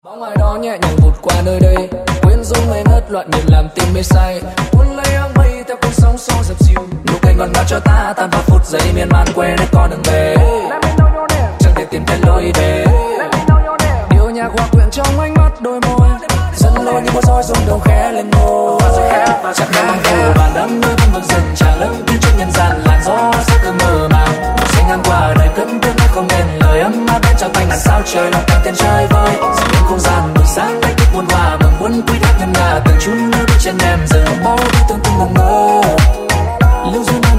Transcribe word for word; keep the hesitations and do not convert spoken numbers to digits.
Bóng ai đó nhẹ nhàng vụt qua nơi đây, quyến rũ ngây ngất loạn nhịp làm tim mê say, cuốn lấy áng mây theo cơn sóng xô dập dìu. Nụ cười ngọt ngào cho ta tan vào phút giây miên man quên hết con đường về. Chẳng thể tìm thấy lối về. Điệu nhạc hòa quyện trong ánh mắt đôi môi, dẫn lối như bối rối rung động khẽ lên môi. Chắc đang vô vàn đắm đuối vẫn vực dừng tràn lấp bên trong nhân gian làn gió sẽ cứ mơ màng. Sẽ ngang qua đời cất bước nói không nên lời ấm áp đến trong tay ngàn sao trời lòng càng thêm chơi vơi. Dòng những không gian buổi sáng đánh thức muôn hòa mừng muốn quý thác ngân nga từng chút nước bước trên em rừng bao thứ tương tư ngẩn ngơ. Lưu duyên